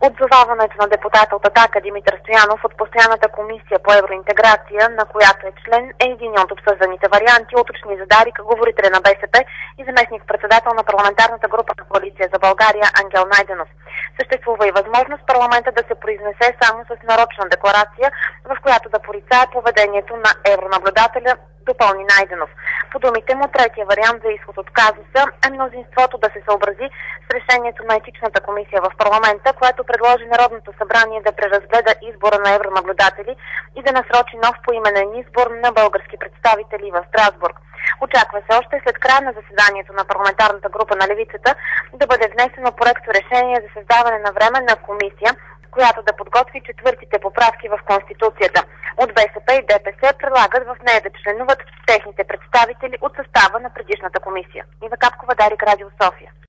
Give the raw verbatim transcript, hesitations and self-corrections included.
Отзоваването на депутата от Атака Димитър Стоянов от Постоянната комисия по евроинтеграция, на която е член, е един от обсъжданите варианти, уточни за Дарик, говорителя на БСП и заместник-председател на парламентарната група на Коалиция за България Ангел Найденов. Съществува и възможност парламента да се произнесе само с нарочна декларация, в която да порицае поведението на евронаблюдателя, допълни Найденов. По думите му, третия вариант за изход от казуса е мнозинството да се съобрази с решението на етичната комисия в парламента, което предложи Народното събрание да преразгледа избора на евронаблюдатели и да насрочи нов поименен избор на български представители в Страсбург. Очаква се още след края на заседанието на парламентарната група на левицата да бъде внесено проекто решение за създаване на временна комисия, която да подготви четвъртите поправки в Конституцията. От БСП и ДПС предлагат в нея да членуват техните представители от състава на предишната комисия. Ива Капкова, Дарик, Радио София.